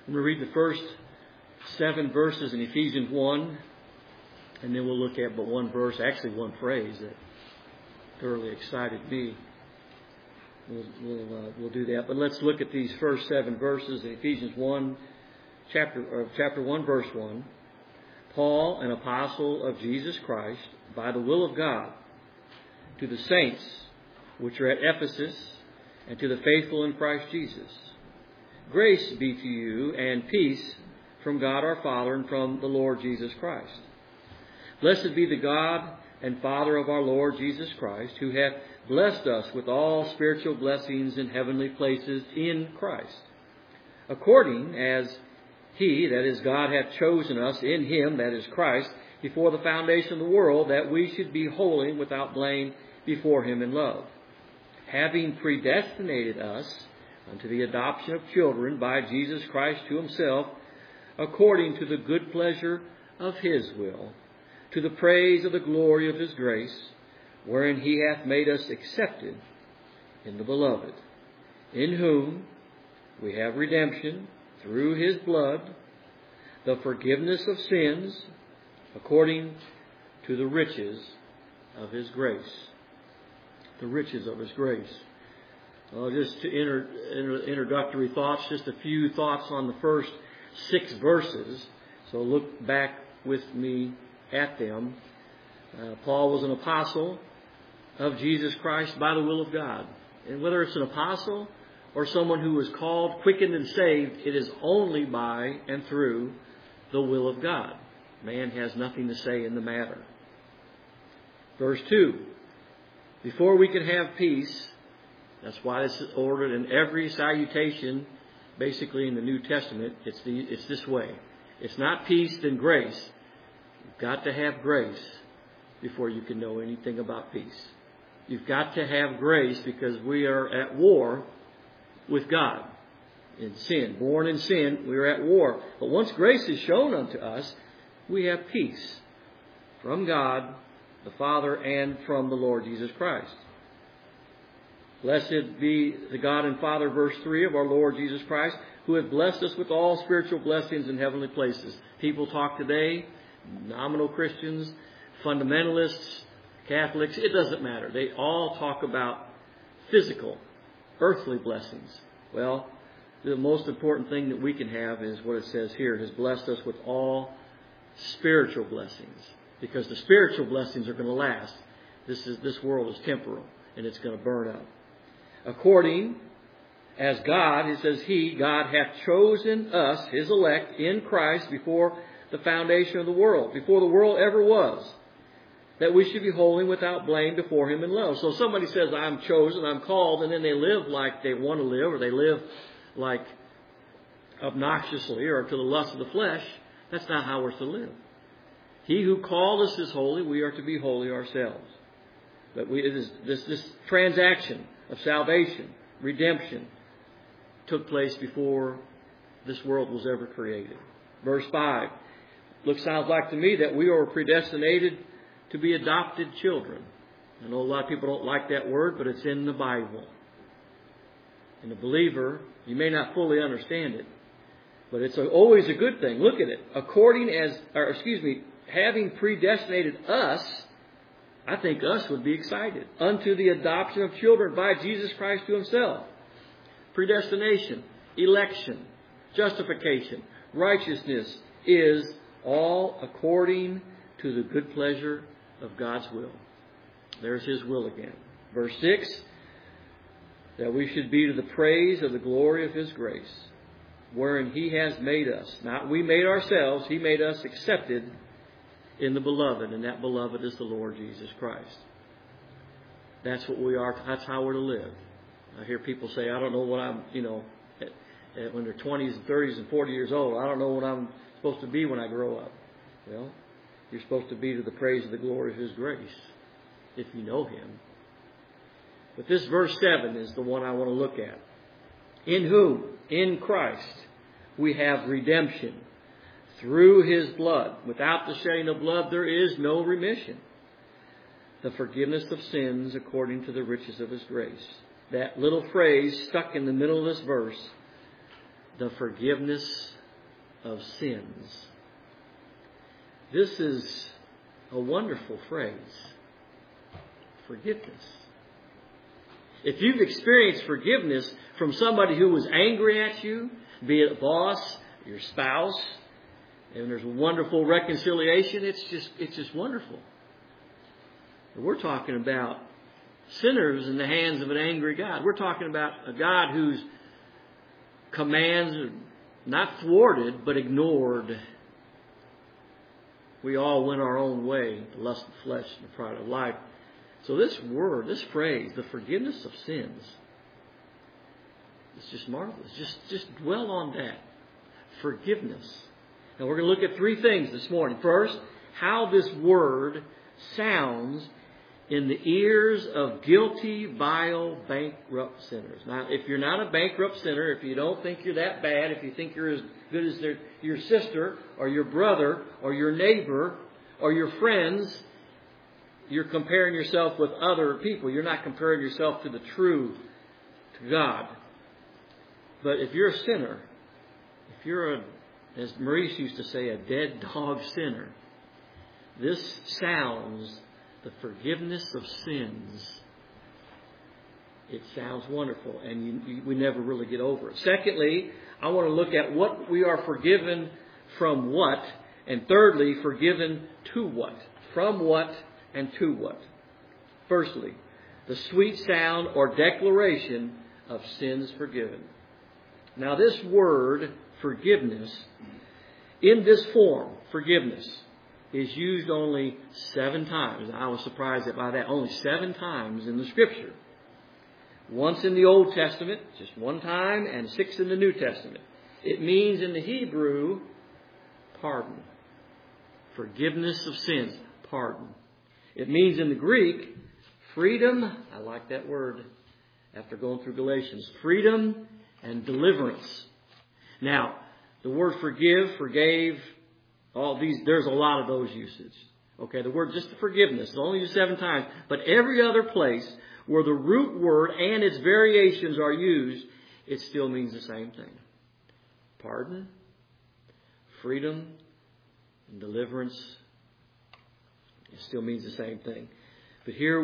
I'm going to read the first 7 verses in Ephesians 1, and then we'll look at but one verse, actually one phrase that thoroughly excited me. We'll do that. But let's look at these first 7 verses in Ephesians 1, chapter 1, verse 1. Paul, an apostle of Jesus Christ, by the will of God, to the saints which are at Ephesus, and to the faithful in Christ Jesus. Grace be to you and peace from God our Father and from the Lord Jesus Christ. Blessed be the God and Father of our Lord Jesus Christ, who hath blessed us with all spiritual blessings in heavenly places in Christ, according as He, that is God, hath chosen us in Him, that is Christ, before the foundation of the world, that we should be holy without blame before Him in love, having predestinated us unto the adoption of children by Jesus Christ to Himself, according to the good pleasure of His will, to the praise of the glory of His grace, wherein He hath made us accepted in the Beloved, in whom we have redemption through His blood, the forgiveness of sins, according to the riches of His grace. The riches of His grace. Just to introductory thoughts, just a few thoughts on the first 6 verses. So look back with me at them. Paul was an apostle of Jesus Christ by the will of God. And whether it's an apostle or someone who was called, quickened, and saved, it is only by and through the will of God. Man has nothing to say in the matter. Verse 2. Before we can have peace, that's why it's ordered in every salutation, basically in the New Testament, it's this way. It's not peace, then grace. You've got to have grace before you can know anything about peace. You've got to have grace because we are at war with God in sin. Born in sin, we are at war. But once grace is shown unto us, we have peace from God the Father and from the Lord Jesus Christ. Blessed be the God and Father, verse 3, of our Lord Jesus Christ, who hath blessed us with all spiritual blessings in heavenly places. People talk today, nominal Christians, fundamentalists, Catholics, it doesn't matter. They all talk about physical, earthly blessings. Well, the most important thing that we can have is what it says here. It has blessed us with all spiritual blessings. Because the spiritual blessings are going to last. This world is temporal, and it's going to burn up. According as God, it says God hath chosen us, His elect, in Christ before the foundation of the world, before the world ever was, that we should be holy without blame before Him in love. So somebody says, I'm chosen, I'm called, and then they live like they want to live, or they live like obnoxiously or to the lust of the flesh. That's not how we're to live. He who called us is holy, we are to be holy ourselves. But it is this transaction of salvation, redemption, took place before this world was ever created. Verse 5. Sounds like to me that we are predestinated to be adopted children. I know a lot of people don't like that word, but it's in the Bible. And a believer, you may not fully understand it, but it's always a good thing. Look at it. Having predestinated us, I think us would be excited, unto the adoption of children by Jesus Christ to Himself. Predestination, election, justification, righteousness is all according to the good pleasure of God's will. There's His will again. Verse 6, that we should be to the praise of the glory of His grace, wherein He has made us. Not we made ourselves, He made us accepted in the Beloved, and that Beloved is the Lord Jesus Christ. That's what we are. That's how we're to live. I hear people say, I don't know what I'm, when they're 20s and 30s and 40 years old, I don't know what I'm supposed to be when I grow up. Well, you're supposed to be to the praise of the glory of His grace, if you know Him. But this verse 7 is the one I want to look at. In whom, in Christ, we have redemption through His blood. Without the shedding of blood, there is no remission. The forgiveness of sins according to the riches of His grace. That little phrase stuck in the middle of this verse, the forgiveness of sins. This is a wonderful phrase. Forgiveness. If you've experienced forgiveness from somebody who was angry at you, be it a boss, your spouse, and there's a wonderful reconciliation, it's just wonderful. We're talking about sinners in the hands of an angry God. We're talking about a God whose commands are not thwarted, but ignored. We all went our own way, the lust of the flesh and the pride of life. So this word, this phrase, the forgiveness of sins, it's just marvelous. Just dwell on that. Forgiveness. Now we're going to look at three things this morning. First, how this word sounds in the ears of guilty, vile, bankrupt sinners. Now, if you're not a bankrupt sinner, if you don't think you're that bad, if you think you're as good as your sister or your brother or your neighbor or your friends, you're comparing yourself with other people. You're not comparing yourself to the true, to God. But if you're a sinner, if you're as Maurice used to say, a dead dog sinner, this sounds the forgiveness of sins. It sounds wonderful, and we never really get over it. Secondly, I want to look at what we are forgiven from what, and thirdly, forgiven to what. From what and to what. Firstly, the sweet sound or declaration of sins forgiven. Now this word, forgiveness, in this form, forgiveness, is used only 7 times. I was surprised by that. Only 7 times in the Scripture. Once in the Old Testament, just 1 time, and 6 in the New Testament. It means in the Hebrew, pardon. Forgiveness of sins, pardon. It means in the Greek, freedom. I like that word after going through Galatians. Freedom and deliverance. Now, the word forgive, forgave, all these, there's a lot of those usage. Okay, the word just forgiveness is only used 7 times. But every other place where the root word and its variations are used, it still means the same thing. Pardon, freedom, and deliverance. It still means the same thing. But here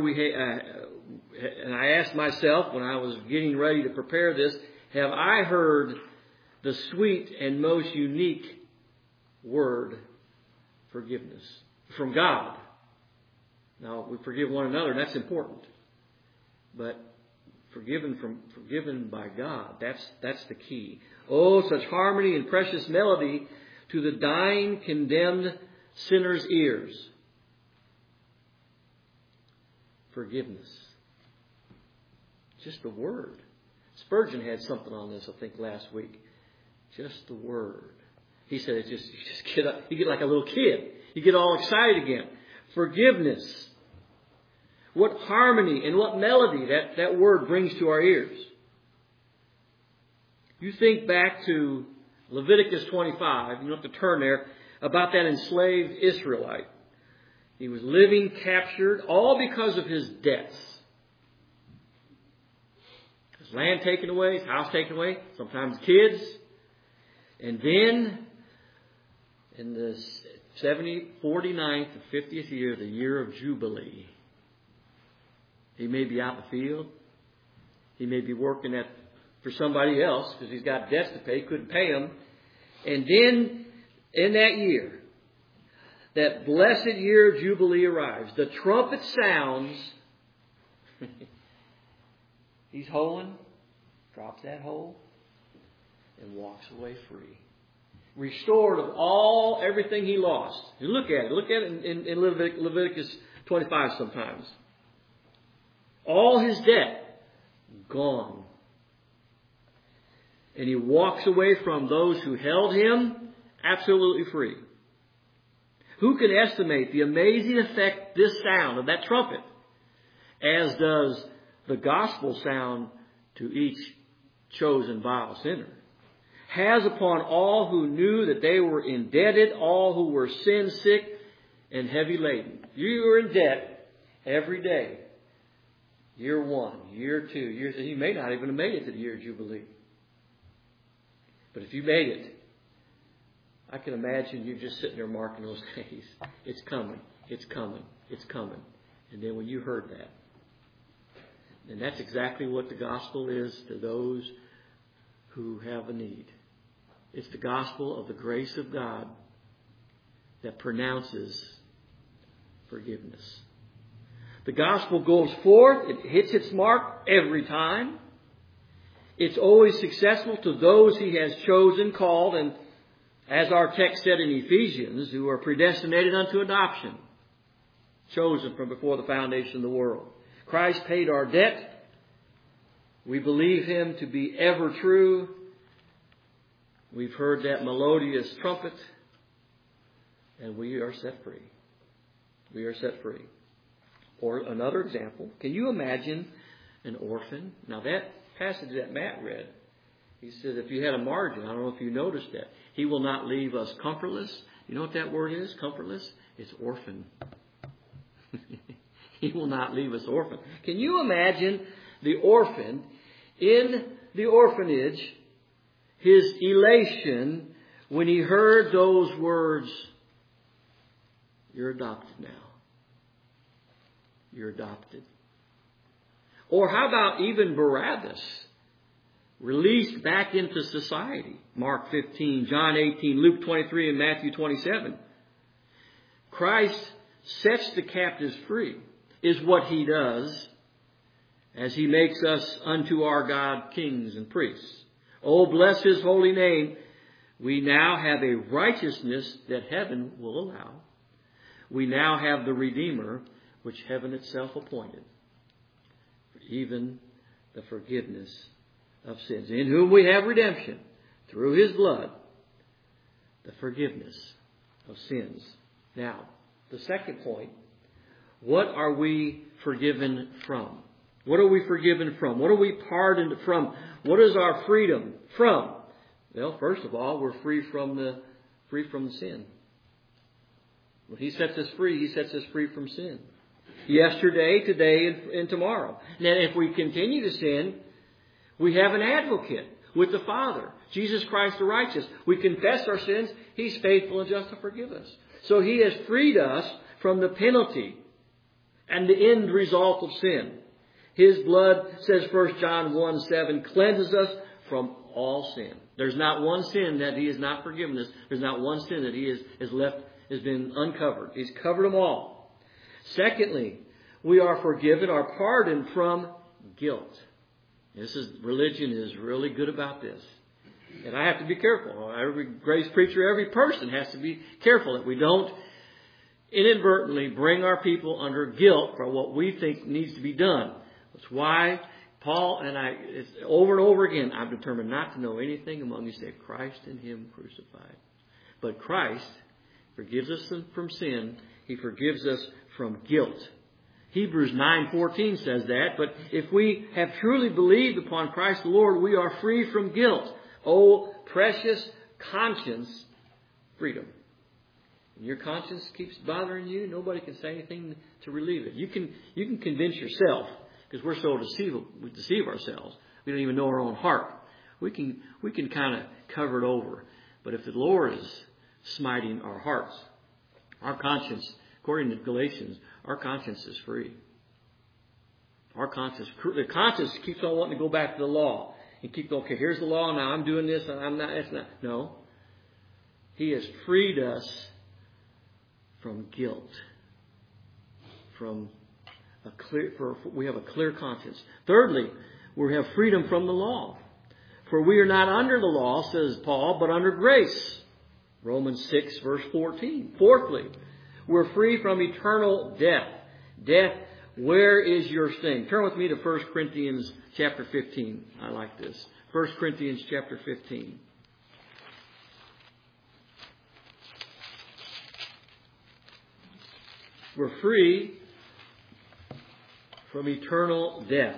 and I asked myself when I was getting ready to prepare this, have I heard the sweet and most unique word, forgiveness, from God? Now, we forgive one another, and that's important. But forgiven by God, that's the key. Oh, such harmony and precious melody to the dying, condemned sinner's ears. Forgiveness. Just the word. Spurgeon had something on this, I think, last week. Just the word. He said, you just get up, you get like a little kid. You get all excited again. Forgiveness. What harmony and what melody that word brings to our ears. You think back to Leviticus 25, you don't have to turn there, about that enslaved Israelite. He was living captured, all because of his debts. His land taken away, his house taken away, sometimes kids. And then, in the 49th and 50th year, the year of Jubilee, he may be out in the field. He may be working for somebody else because he's got debts to pay, couldn't pay them. And then, in that year, that blessed year of Jubilee arrives. The trumpet sounds. He's hoeing, drops that hoe, and walks away free. Restored of everything he lost. You look at it in Leviticus 25 sometimes. All his debt, gone. And he walks away from those who held him absolutely free. Who can estimate the amazing effect this sound of that trumpet, as does the gospel sound to each chosen vile sinner, has upon all who knew that they were indebted, all who were sin sick and heavy laden. You are in debt every day. Year 1, year 2, year 3. You may not even have made it to the year of Jubilee. But if you made it, I can imagine you just sitting there marking those days. It's coming. It's coming. It's coming. And then when you heard that, and that's exactly what the gospel is to those who have a need. It's the gospel of the grace of God that pronounces forgiveness. The gospel goes forth. It hits its mark every time. It's always successful to those He has chosen, called, and as our text said in Ephesians, who are predestinated unto adoption, chosen from before the foundation of the world. Christ paid our debt. We believe Him to be ever true. We've heard that melodious trumpet, and we are set free. We are set free. Or another example, can you imagine an orphan? Now that passage that Matt read, he said if you had a margin, I don't know if you noticed that, He will not leave us comfortless. You know what that word is, comfortless? It's orphan. He will not leave us orphan. Can you imagine the orphan in the orphanage, his elation when he heard those words, "You're adopted now. You're adopted." Or how about even Barabbas, released back into society? Mark 15, John 18, Luke 23, and Matthew 27. Christ sets the captives free, is what He does as He makes us unto our God kings and priests. Oh, bless His holy name. We now have a righteousness that heaven will allow. We now have the Redeemer, which heaven itself appointed, even the forgiveness of sins, in whom we have redemption through His blood, the forgiveness of sins. Now, the second point, what are we forgiven from? What are we forgiven from? What are we pardoned from? What is our freedom from? Well, first of all, we're free from sin. When He sets us free, He sets us free from sin. Yesterday, today, and tomorrow. Now, if we continue to sin, we have an advocate with the Father, Jesus Christ the righteous. We confess our sins. He's faithful and just to forgive us. So He has freed us from the penalty and the end result of sin. His blood, says 1 John 1:7, cleanses us from all sin. There's not one sin that He has not forgiven us. There's not one sin that He has been uncovered. He's covered them all. Secondly, we are forgiven, are pardoned from guilt. Religion is really good about this. And I have to be careful. Every grace preacher, every person has to be careful that we don't inadvertently bring our people under guilt for what we think needs to be done. That's why Paul and I, over and over again, I've determined not to know anything among you save Christ and Him crucified. But Christ forgives us from sin. He forgives us from guilt. Hebrews 9:14 says that. But if we have truly believed upon Christ the Lord, we are free from guilt. Oh, precious conscience freedom. When your conscience keeps bothering you, nobody can say anything to relieve it. You can convince yourself, because we're so we deceive ourselves. We don't even know our own heart. We can kind of cover it over. But if the Lord is smiting our hearts, our conscience, according to Galatians, our conscience is free. The conscience keeps on wanting to go back to the law and keep going, okay, here's the law, now I'm doing this, and I'm not, it's not. No. He has freed us from guilt. We have a clear conscience. Thirdly, we have freedom from the law. For we are not under the law, says Paul, but under grace. Romans 6, verse 14. Fourthly, we're free from eternal death. Death, where is your sting? Turn with me to 1 Corinthians chapter 15. I like this. 1 Corinthians chapter 15. We're free from eternal death.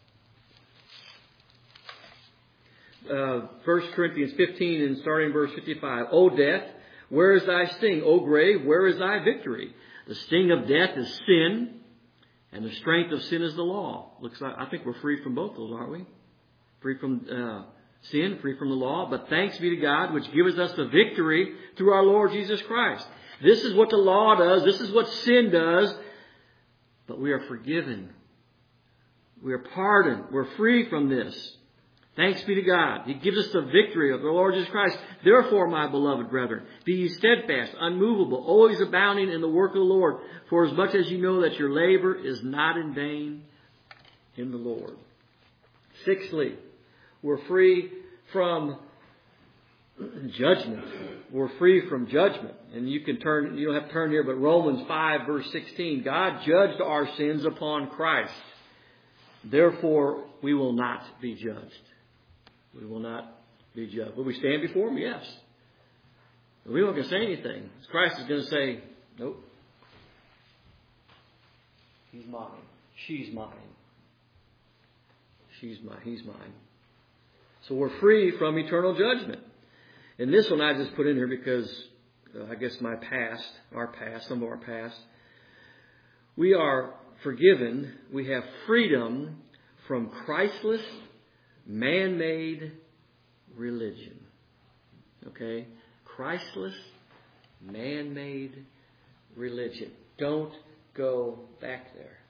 1 Corinthians 15 and starting verse 55. O death, where is thy sting? O grave, where is thy victory? The sting of death is sin, and the strength of sin is the law. Looks like I think we're free from both those, aren't we? Free from sin, free from the law. But thanks be to God, which giveth us the victory through our Lord Jesus Christ. This is what the law does. This is what sin does. But we are forgiven. We are pardoned. We're free from this. Thanks be to God. He gives us the victory of the Lord Jesus Christ. Therefore, my beloved brethren, be ye steadfast, unmovable, always abounding in the work of the Lord, for as much as you know that your labor is not in vain in the Lord. Sixthly, we're free from judgment. We're free from judgment. And you don't have to turn here, but Romans 5 verse 16. God judged our sins upon Christ. Therefore, we will not be judged. We will not be judged. Will we stand before Him? Yes. We won't going to say anything. Christ is going to say, nope. He's mine. She's mine. She's mine. He's mine. So we're free from eternal judgment. And this one I just put in here because I guess some of our past. We are forgiven. We have freedom from Christless, man-made religion. Okay? Christless, man-made religion. Don't go back there.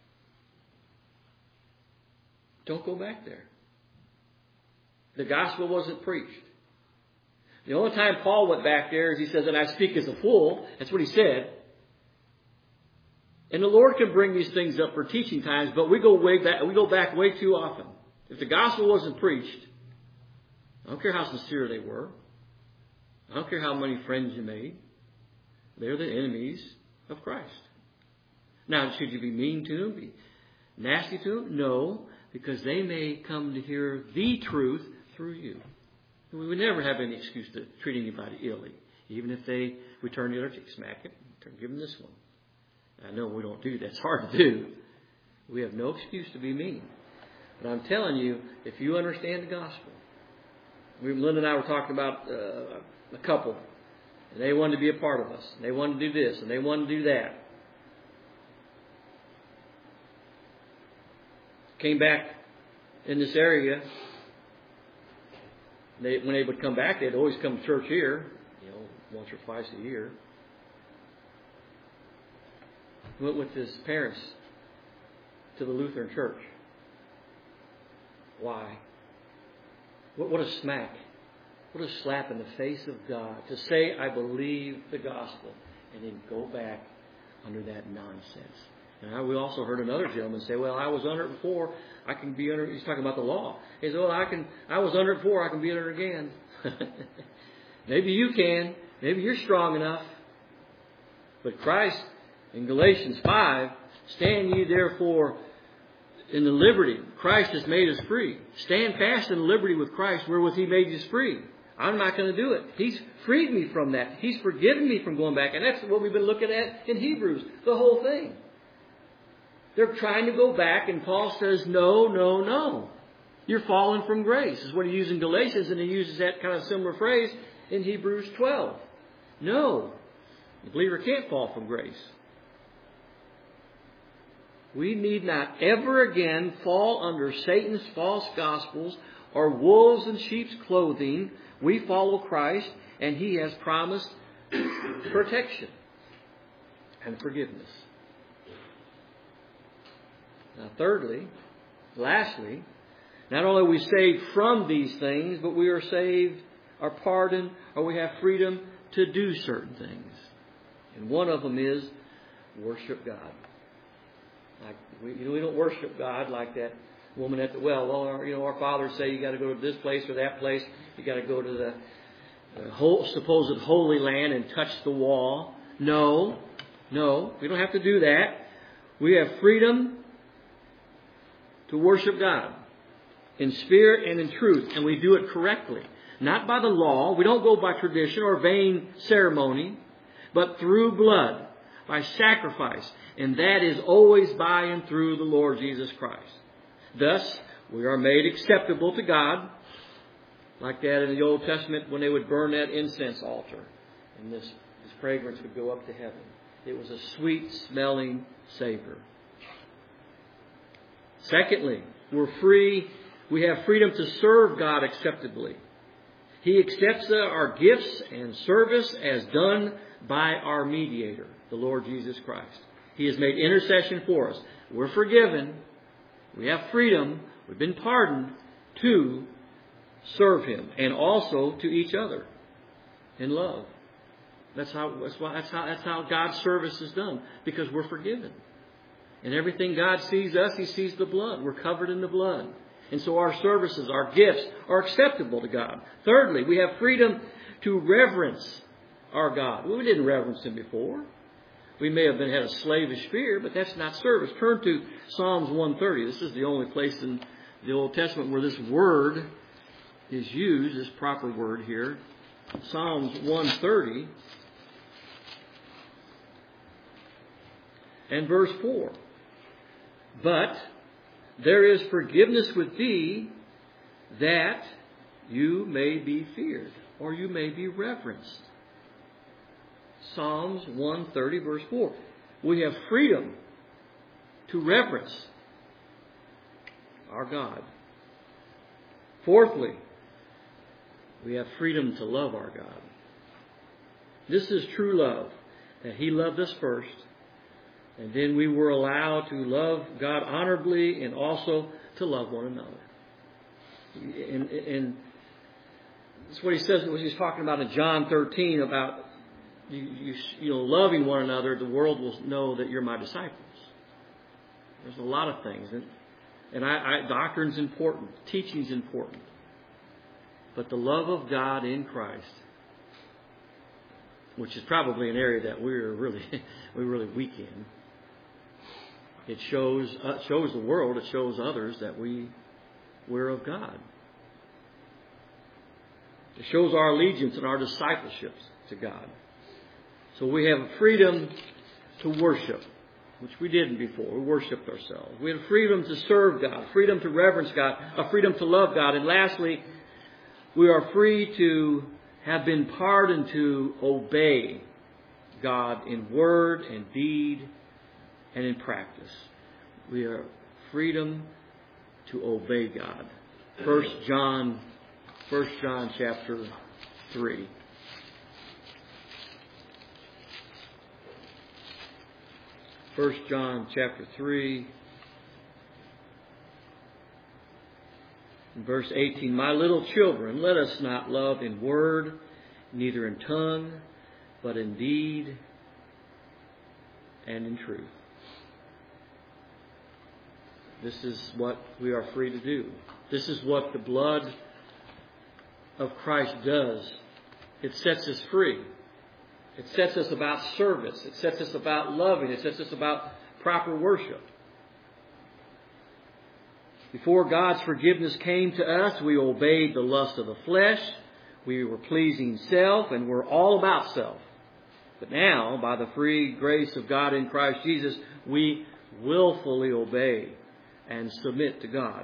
Don't go back there. The gospel wasn't preached. The only time Paul went back there is he says, and I speak as a fool. That's what he said. And the Lord can bring these things up for teaching times, but we go back way too often. If the gospel wasn't preached, I don't care how sincere they were. I don't care how many friends you made. They're the enemies of Christ. Now, should you be mean to them? Be nasty to them? No, because they may come to hear the truth through you. We would never have any excuse to treat anybody illy. Even if they return the other cheek, smack it, give them this one. I know we don't do that. It's hard to do. We have no excuse to be mean. But I'm telling you, if you understand the gospel. Linda and I were talking about a couple. And they wanted to be a part of us. And they wanted to do this. And they wanted to do that. Came back in this area. When they would come back, they'd always come to church here. Once or twice a year. Went with his parents to the Lutheran church. Why? What a smack. What a slap in the face of God to say, I believe the gospel, and then go back under that nonsense. And we also heard another gentleman say, well, I was under it before, I can be under it. He's talking about the law. He said, well, I was under it before, I can be under it again. Maybe you can. Maybe you're strong enough. But Christ, in Galatians 5, stand ye therefore in the liberty. Christ has made us free. Stand fast in liberty with Christ, wherewith He made us free. I'm not going to do it. He's freed me from that. He's forgiven me from going back. And that's what we've been looking at in Hebrews, the whole thing. They're trying to go back, and Paul says, no, no, no. You're falling from grace. Is what he uses in Galatians, and he uses that kind of similar phrase in Hebrews 12. No. The believer can't fall from grace. We need not ever again fall under Satan's false gospels or wolves in sheep's clothing. We follow Christ, and He has promised protection and forgiveness. Now, lastly, not only are we saved from these things, but we are saved, are pardoned, or we have freedom to do certain things. And one of them is worship God. Like we don't worship God like that woman at the well. Well, our fathers say you got to go to this place or that place. You got to go to the supposed holy land and touch the wall. No, we don't have to do that. We have freedom to worship God in spirit and in truth, and we do it correctly. Not by the law. We don't go by tradition or vain ceremony, but through blood, by sacrifice. And that is always by and through the Lord Jesus Christ. Thus, we are made acceptable to God, like that in the Old Testament when they would burn that incense altar. And this fragrance would go up to heaven. It was a sweet-smelling savor. Secondly, we're free We have freedom to serve God acceptably. He accepts our gifts and service as done by our mediator, the Lord Jesus Christ. He has made intercession for us. We're forgiven. We have freedom. We've been pardoned to serve Him, and also to each other in love. That's how God's service is done, because we're forgiven. And everything God sees us, He sees the blood. We're covered in the blood. And so our services, our gifts are acceptable to God. Thirdly, we have freedom to reverence our God. Well, we didn't reverence Him before. We may have had a slavish fear, but that's not service. Turn to Psalms 130. This is the only place in the Old Testament where this word is used, this proper word here. Psalms 130 and verse 4. But there is forgiveness with thee, that you may be feared, or you may be reverenced. Psalms 130 verse 4. We have freedom to reverence our God. Fourthly, we have freedom to love our God. This is true love, that He loved us first, and then we were allowed to love God honorably and also to love one another. And that's what He says when He's talking about in John 13 about you loving one another. The world will know that you're my disciples. There's a lot of things, and doctrine's important, teaching's important, but the love of God in Christ, which is probably an area that we're really weak in. It shows the world, it shows others that we're of God. It shows our allegiance and our discipleships to God. So we have freedom to worship, which we didn't before. We worshipped ourselves. We have freedom to serve God, freedom to reverence God, a freedom to love God. And lastly, we are free to have been pardoned to obey God in word and deed and in practice. We are freedom to obey God. 1 John chapter 3. First John chapter 3, verse 18. My little children, let us not love in word, neither in tongue, but in deed and in truth. This is what we are free to do. This is what the blood of Christ does. It sets us free. It sets us about service. It sets us about loving. It sets us about proper worship. Before God's forgiveness came to us, we obeyed the lust of the flesh. We were pleasing self, and we're all about self. But now, by the free grace of God in Christ Jesus, we willfully obey and submit to God.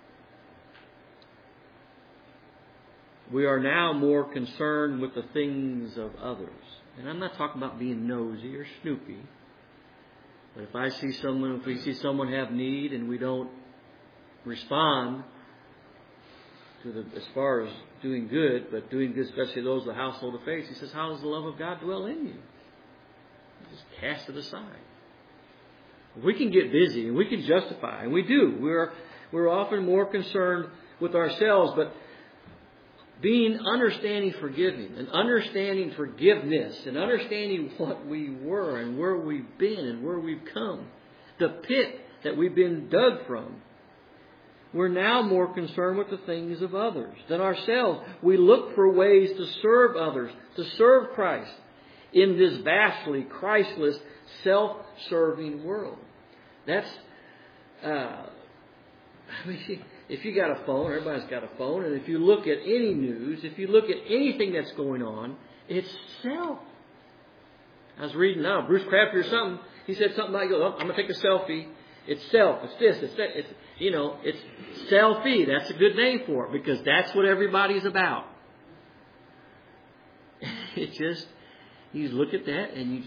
We are now more concerned with the things of others. And I'm not talking about being nosy or snoopy. But if we see someone have need and we don't respond as far as doing good, but doing good, especially those of the household of faith, He says, how does the love of God dwell in you? You just cast it aside. We can get busy and we can justify, and we do. We're often more concerned with ourselves, but being understanding forgiving and understanding forgiveness and understanding what we were and where we've been and where we've come, the pit that we've been dug from, we're now more concerned with the things of others than ourselves. We look for ways to serve others, to serve Christ in this vastly Christless, self-serving world. That's, if you got a phone, everybody's got a phone, and if you look at any news, if you look at anything that's going on, it's self. I was reading now, Bruce Crabtree or something, he said something like, oh, I'm going to take a selfie. It's self. It's this. It's that. It's selfie. That's a good name for it, because that's what everybody's about. You look at that and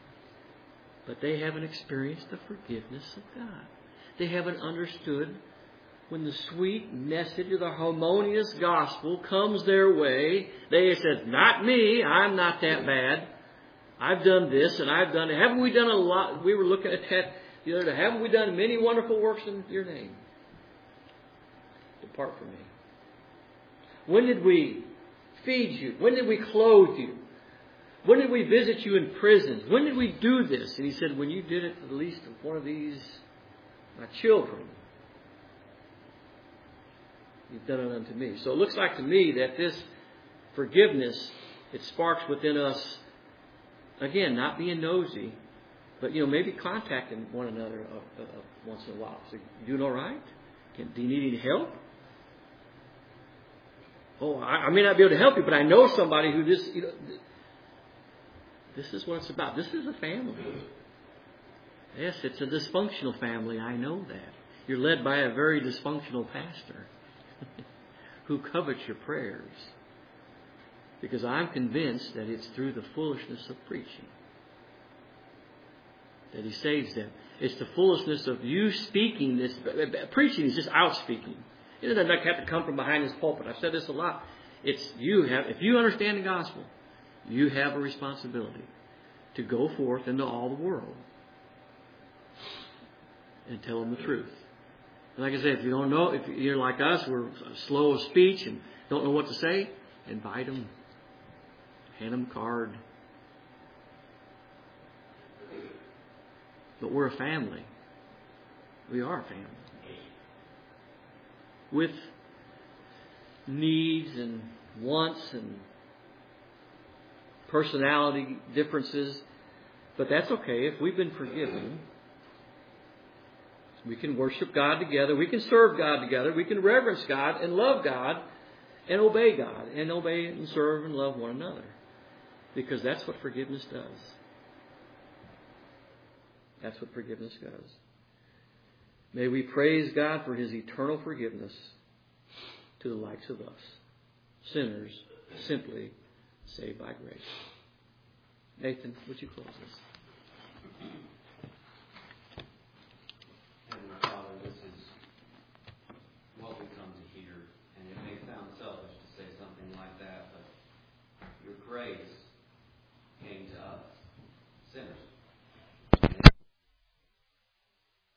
but they haven't experienced the forgiveness of God. They haven't understood when the sweet message of the harmonious gospel comes their way, they said, not me, I'm not that bad. I've done this and I've done it. Haven't we done a lot? We were looking at that the other day. Haven't we done many wonderful works in your name? Depart from me. When did we feed you? When did we clothe you? When did we visit you in prisons? When did we do this? And he said, when you did it to the least of one of these, my children, you've done it unto me. So it looks like to me that this forgiveness, it sparks within us, again, not being nosy, but, maybe contacting one another once in a while. So, you doing all right? Do you need any help? Oh, I may not be able to help you, but I know somebody who this is what it's about. This is a family. Yes, it's a dysfunctional family. I know that. You're led by a very dysfunctional pastor who covets your prayers. Because I'm convinced that it's through the foolishness of preaching that he saves them. It's the foolishness of you speaking this. Preaching is just out speaking. It doesn't have to come from behind this pulpit. I've said this a lot. If you understand the gospel, you have a responsibility to go forth into all the world and tell them the truth. And like I said, if you don't know, if you're like us, we're slow of speech and don't know what to say, invite them. Hand them a card. But we're a family. We are a family. With needs and wants and personality differences. But that's okay. If we've been forgiven, we can worship God together. We can serve God together. We can reverence God and love God and obey God. And obey and serve and love one another. Because that's what forgiveness does. That's what forgiveness does. May we praise God for His eternal forgiveness to the likes of us, sinners simply saved by grace. Nathan, would you close this?